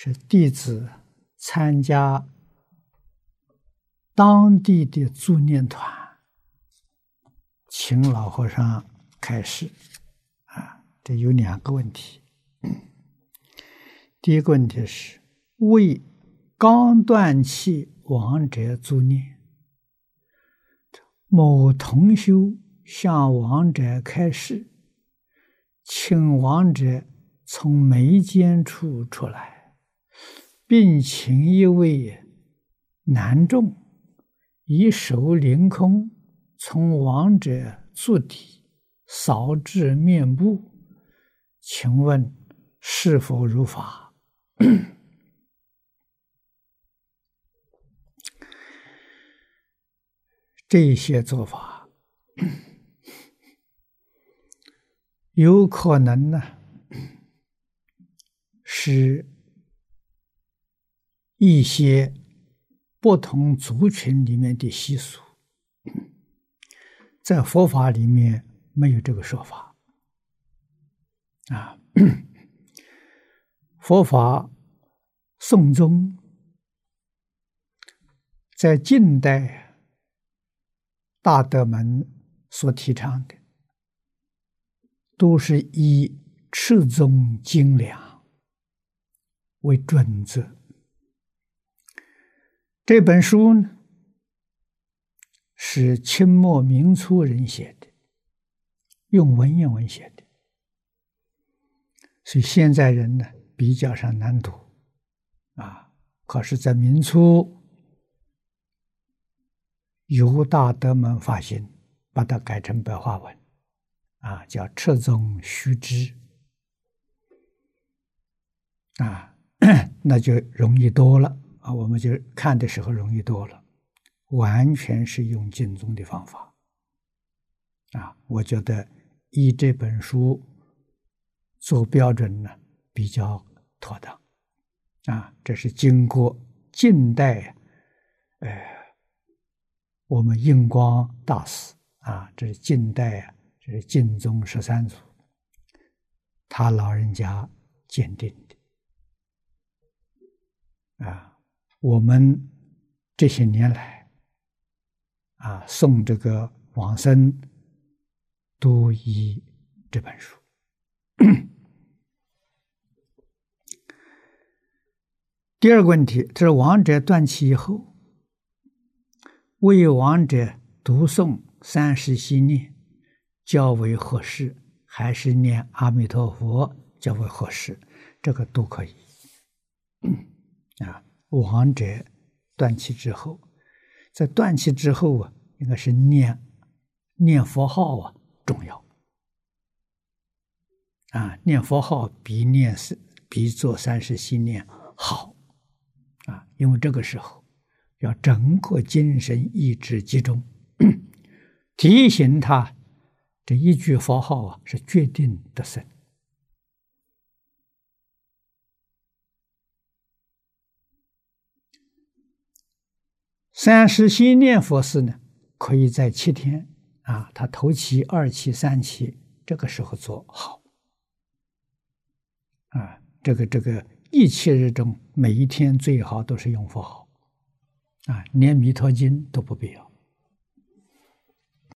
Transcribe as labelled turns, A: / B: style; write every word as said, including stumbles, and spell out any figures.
A: 是弟子参加当地的助念团，请老和尚开示啊，这有两个问题。第一个问题是为刚断气亡者助念，某同修向亡者开示，请亡者从眉间处出来，并请一位男众以手凌空从亡者足底扫至面部，请问是否如法？这些做法有可能呢是一些不同族群里面的习俗，在佛法里面没有这个说法啊。佛法宋宗在近代大德们所提倡的，都是以赤宗精良为准则。这本书呢，是清末民初人写的，用文言文写的，所以现在人呢比较上难读啊。可是在民初由大德们发心把它改成白话文啊，叫赤宗须知啊，那就容易多了啊，我们就看的时候容易多了，完全是用经宗的方法啊。我觉得以这本书做标准呢比较妥当啊。这是经过近代呃我们印光大师啊，这是近代啊，这是净宗十三祖他老人家鉴定的啊。我们这些年来啊送这个往生都以这本书。第二个问题，这是亡者断气以后，为亡者读诵三时息念较为合适，还是念阿弥陀佛较为合适？这个都可以。啊，亡者断气之后，在断气之后啊，应该是念念佛号啊重要。啊，念佛号比念比做三时息念好啊，因为这个时候要整个精神意志集中，提醒他这一句佛号啊是决定得生。三时息念佛事呢，可以在七天啊，他头七、二七、三七这个时候做好啊。这个这个一七日中，每一天最好都是用佛号啊，连弥陀经都不必要